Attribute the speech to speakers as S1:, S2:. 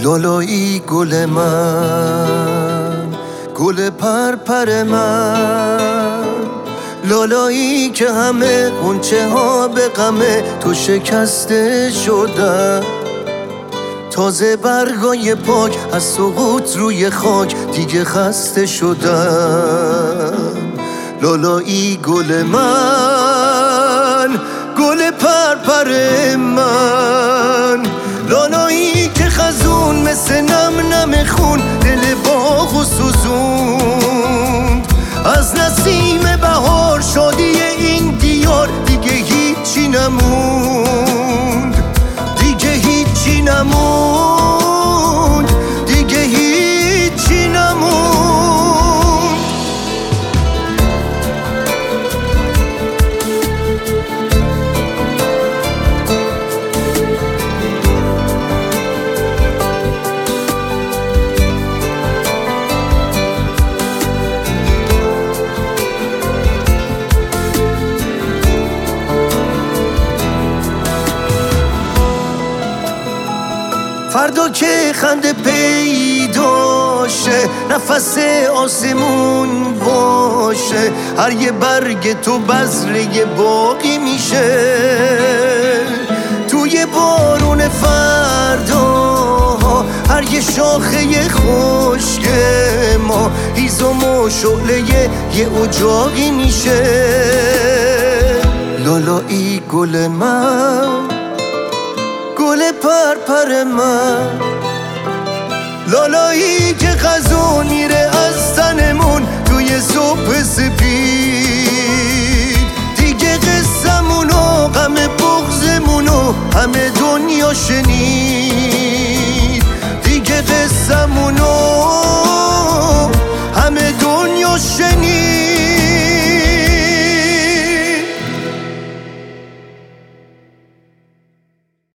S1: لالایی گل من، گل پرپر من، لالایی که همه غنچه ها به غم تو شکسته شدن. تازه برگای پاک از سقوط روی خاک دیگه خسته شدن. لالایی گل من، گل پرپر من، لالایی که خزون مثل نم نم خون دل باغ و سوزوند. از نسیم بهار شادی این دیار دیگه هیچی نموند، دیگه هیچی نموند، دیگه هیچی نموند. فردا که خنده پیدا شه، نفس آسمون باشه، هر یه برگ تو بذره باقی میشه. توی بارون فردا هر یه شاخه خشک ما هیزم و شعله یه اجاقی میشه. لالایی گل من، گل پرپر من، لالایی که خزون میره از تنمون توی صبح سپید.